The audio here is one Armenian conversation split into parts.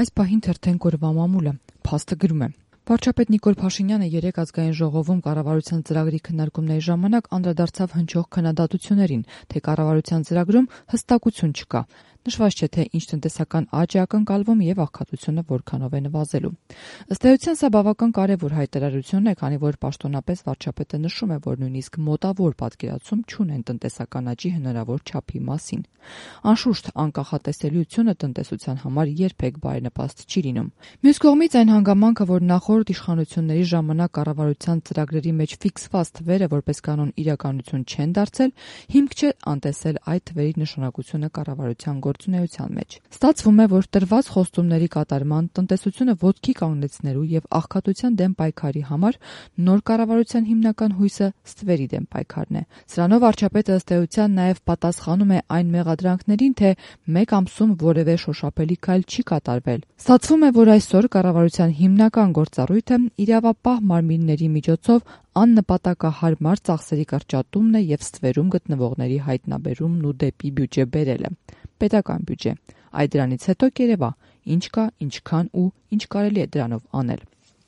Այս պահին թերթեն կորվա մամուլը, փաստը գրում է. Վարչապետ Նիկոլ Փաշինյանը երեկ ազգային ժողովում կառավարության ծրագրի քննարկումների ժամանակ անդրադարձավ հնչող քննադատություններին, թե կառավարության ծրագրում հստակություն չկա։ Նշված չէ, թե ինչ տնտեսական աճ է ակնկալվում եւ աղքատությունը որքանով է նվազելու։ Ըստ էության սա բավական կարեւոր հայտարարություն է, քանի որ պաշտոնապես վարչապետը նշում է, որ նույնիսկ մոտավոր պատկերացում չունեն տնտեսական աճի հնարավոր չափի մասին։ Անշուշտ, անկախատեսելիությունը տնտեսության համար երբեք բարենպաստ չի լինում։ Մյուս կողմից այն հանգամանքը, որ նախորդ իշխանությունների ժամանակ կառավարության ծրագրերի մեջ ֆիքսված թվերը որպես կանոն իրականություն չեն դարձել, հիմք չէ անտեսել այդ թվերի նշանակությունը կառավարության գործունեության մեջ։ Ստացվում է, որ տրված խոստումների կատարման, տնտեսությունը ոտքի կանգնեցնելու եւ աղքատության դեմ պայքարի համար նոր կառավարության հիմնական հույսը ստվերի դեմ պայքարն է։ Սրանով վարչապետը ըստ էության նաեւ պատասխանում է այն մեղադրանքներին, թե մեկ ամսում որևէ շոշափելի քայլ չի կատարվել։ Ստացվում է, որ այսօր կառավարության հիմնական գործառույթը իրավապահ մարմինների միջոցով աննպատակահարմար ծախսերի կրճատումն է եւ ստվերում գտնվողների հայտնաբերումն ու դեպի բյուջե բերելը։ Պետական բյուջե։ Այդ դրանից հետո կերևա, ինչ կա, ինչքան ու ինչ կարելի է դրանով անել։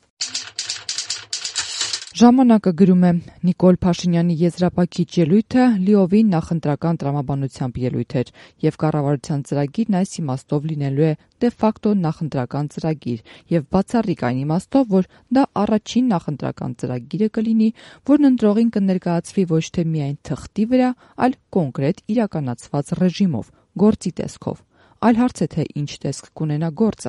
Ժամանակը գրում է. Նիկոլ Փաշինյանի եզրափակիչ ելույթը լիովին նախընտրական տրամաբանությամբ ելույթ էր եւ կառավարության ծրագիրն այս իմաստով լինելու է դե ֆակտո նախընտրական ծրագիր եւ բացառիկ այն իմաստով, որ դա առաջին նախընտրական ծրագիրը կլինի, որն ընտրողին կներկայացվի ոչ թե միայն թղթի վրա, այլ կոնկրետ իրականացված ռեժիմով, գործի տեսքով։ Այլ հարց է, թե ինչ տեսք կունենա գործը։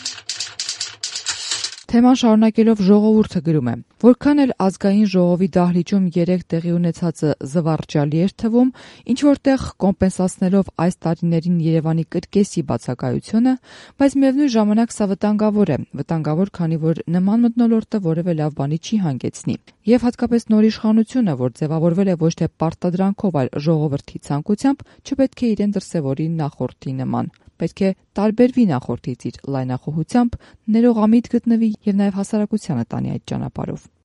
Թեման շարունակելով ժողովուրդը գրում է. Որքան էլ ազգային ժողովի դահլիճում երեկ տեղի ունեցածը զվարճալի էր թվում, ինչ որտեղ կոմպենսացնելով այս տարիներին Երևանի կրկեսի բացակայությունը, բայց միևնույն ժամանակ սա վտանգավոր է, քանի որ նման մթնոլորտը որևէ լավ բանի չի հանգեցնի։ Եվ հատկապես նոր իշխանությունը, որ ձևավորվել է ոչ թե պարտադրանքով, այլ ժողովրդի ցանկությամբ, չպետք է իրեն դրսևորի նախորդի նման։ Պետք է տարբերվի նախորդից իր լայնախոհությամբ, ներողամիտ գտնվի եւ նաեւ հասարակությանը տանի այդ ճանապարհով։